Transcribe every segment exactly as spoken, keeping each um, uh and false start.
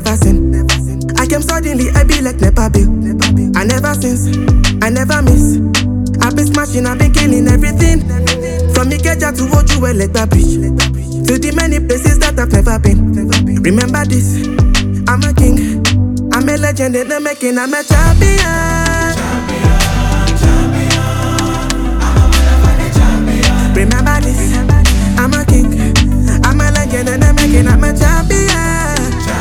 never sin. I came suddenly, I be like Nepa Bill. I never since, I never miss. I been smashing, I been killing everything. From Ikeja to Ojuwe, Legba Bridge, to the many places that I've never been. Remember this, I'm a king, I'm a legend in the making, I'm a champion. Remember this, I'm a king, I'm a legend in the making, I'm a champion.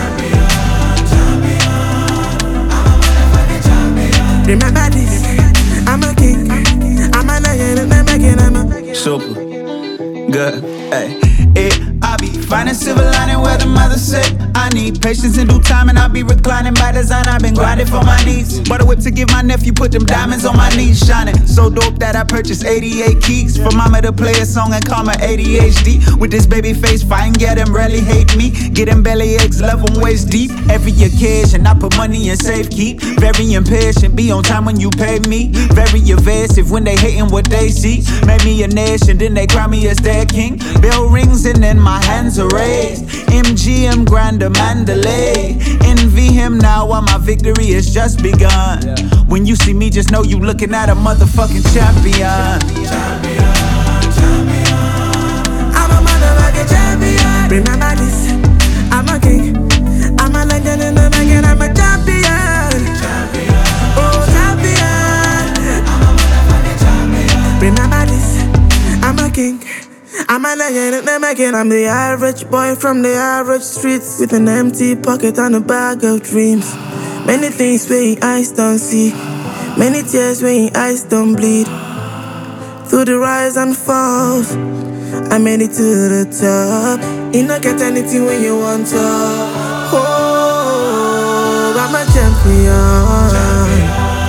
Remember this, I'm a king, I'm a legend in the making, I'm a super good, hey. It, I be finding silver lining where the mother said I need patience in due time, and I be reclining by design. I've been grinding for my needs. Bought a whip to give my nephew, put them diamonds on my knees, shining so dope that I purchased eighty-eight keys for mama to play a song and call my A D H D. With this baby face, fine, yeah, them rarely hate me. Get them belly aches, love them waist deep. Every occasion, I put money in safekeep. Very impatient, be on time when you pay me. Very evasive when they hating what they see. Made me a nation, then they crown me as their king. Bell rings and then my hands are raised. M G M Grander Mandalay. Envy him now while my victory has just begun. When you see me, just know you looking at a motherfucking champion. I'm a motherfucking champion. Remember this, I'm a king, I'm a legend in the making, I'm a champion. Oh, champion. Remember this, I'm a king, I'm a legend in the making. I'm the average boy from the average streets, with an empty pocket and a bag of dreams. Many things where your eyes don't see, many tears where your eyes don't bleed. Through the rise and falls, I made it to the top. You don't get anything when you want to. Oh, I'm a champion.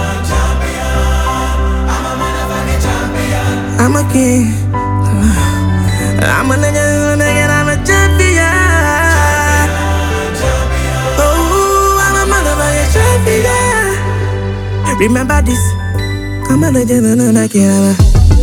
I'm a king, I'm a legend, I'm a champion. Oh, I'm a motherfucking champion. Remember this, I'm a legend, I'm a